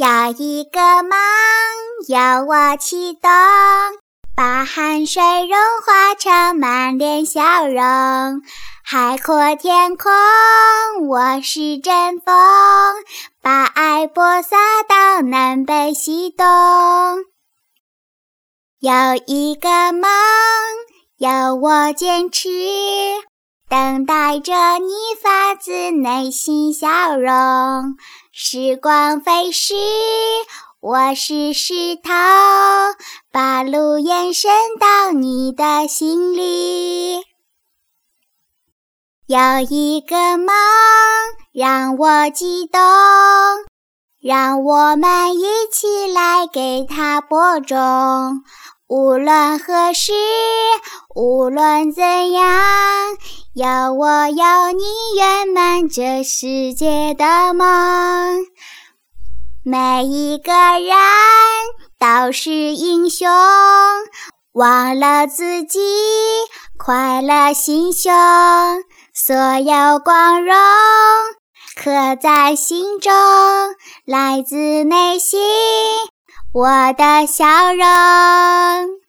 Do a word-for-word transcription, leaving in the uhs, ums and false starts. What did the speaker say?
有一个梦，由我启动，把汗水融化成满脸笑容。海阔天空，我是阵风，把爱播撒到南北西东。有一个梦，由我坚持，等待着你发自内心笑容。时光飞逝，我是石头，把路延伸到你的心里。有一个梦，让我激动，让我们一起来给它播种。无论何时，无论怎样，有我有你圆满这世界的梦。每一个人都是英雄，忘了自己，快乐心胸，所有光荣刻在心中，来自内心我的笑容。